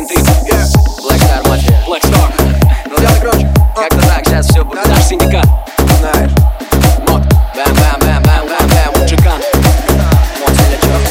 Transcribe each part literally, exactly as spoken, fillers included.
биты. Black Star Mafia, Black Star. Ну давай громче. Как-то так, сейчас все будет. Наш синдикат. Знаешь. Мод. Бэм, бэм, бэм, бэм, бэм, бэм. Муджикан. Мод, селячок.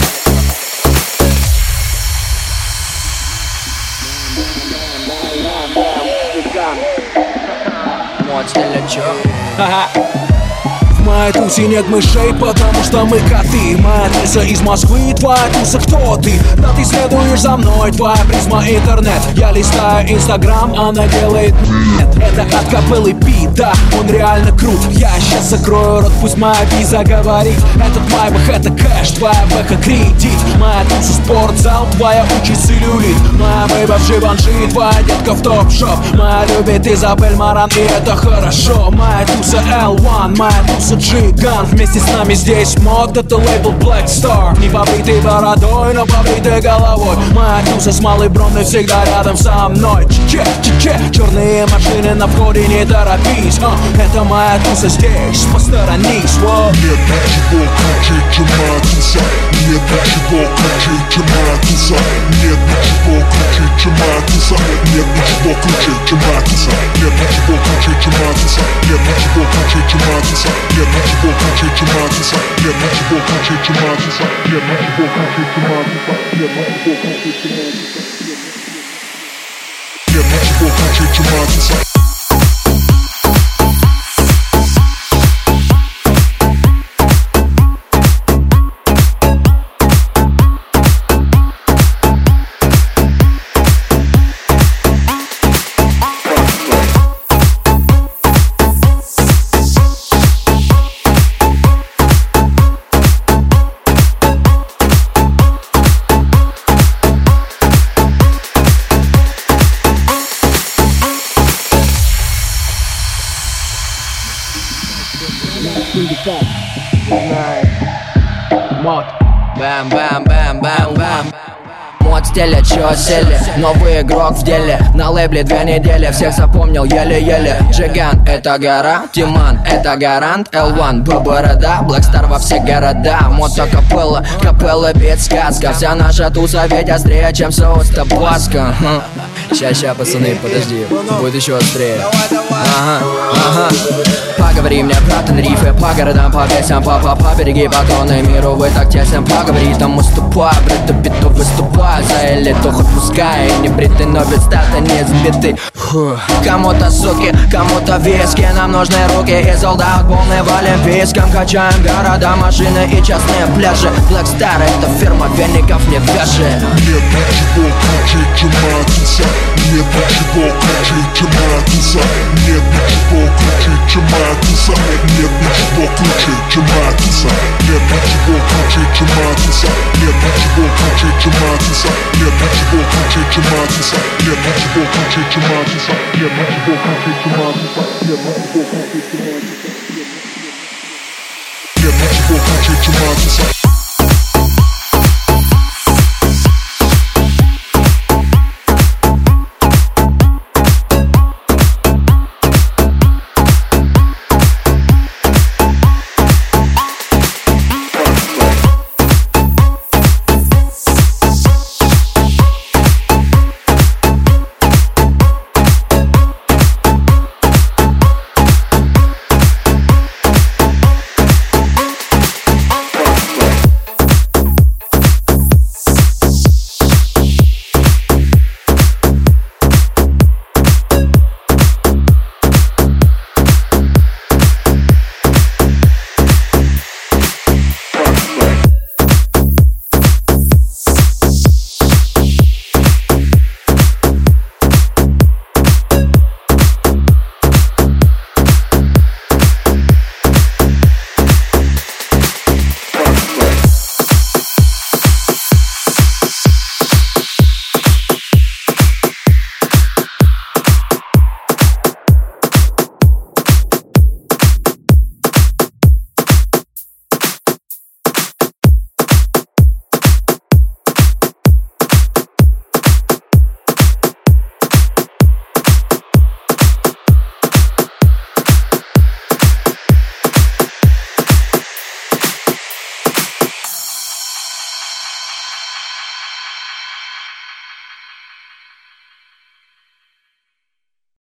Мод, селячок. Ха-ха. В моей тусе нет мышей, потому что мы коты. Моя туса из Москвы, твоя туса кто ты? Да ты следуешь за мной, твоя призма интернет. Я листаю инстаграм, она делает нет. Это от капеллы Пи, да, он реально крут. Я сейчас закрою рот, пусть моя виза говорит. Этот майбах, это кэш, твоя бэха кредит. Моя туса спортзал, твоя учит целлюлит. Моя бэйба в Живанши, твоя детка в топ-шоп. Моя любит Изабель Маран, и это хорошо. Моя туса эл один, моя туса Джиган. Вместе с нами здесь мод, это лейбл Black Star. Не побритый бородой, но побритый головой. Моя туса с малой броной всегда рядом со мной. Че-че-че, черные машины на входе, не торопись. uh, Это моя туса здесь, посторонись. Wow. Нет ничего круче, чем моя туса. Нет ничего круче, чем моя туса. Нет ничего круче, чем моя туса. Нет ничего круче, чем моя туса. Нет ничего круче, чем моя туса. Нет ничего круче, чем моя туса. Нет ничего круче, чем моя туса. Нет ничего круче, чем моя туса. Нет ничего круче, чем моя туса. Нет ничего круче, чем моя туса. Нет ничего круче, чем моя туса. Мод. Бэм, бэм, бэм, бэм, бэм. Мод стиля, чё сели? Новый игрок в деле. На лейбле две недели, всех запомнил еле-еле. Джиган — это гора, Тиман — это гарант. эл один — Б-борода, Black Star во все города. Мото капелла, капелла бит сказка. Вся наша туса ведь острее, чем соус табаско. Ща, ща, пацаны, подожди, будет еще острее. Ага, ага. Поговори мне про Тенрифе, по городам, по песням, по по по береги батоны миру, вы так тесен. Поговори там, уступай, брата биту выступай. За элиту хоть пускай, не бритый, но без стата не сбитый. Кому-то суки, кому-то виски, нам нужны руки и солдат полный в олимпийском. Качаем города, машины и частные пляжи. Black Star — это фирма веников, не вяжи. Нет ничего круче, чем моя туса. Нет ничего круче, чем моя туса. Нет ничего круче, чем моя туса. Нет ничего круче, чем моя туса. Нет ничего круче, чем моя туса. Нет ничего круче, чем моя туса. Нет ничего круче, чем моя туса. Нет ничего круче, чем моя туса. Нет ничего круче, чем моя туса. Нет ничего круче, чем моя туса. Нет ничего круче, чем моя туса.